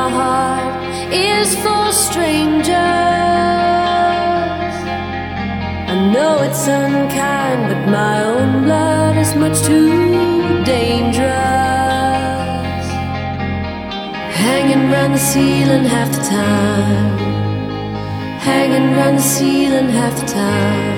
heart is for strangers. I know it's unkind, but my own blood is much too dangerous. Hanging round the ceiling half the time, hanging round the ceiling half the time.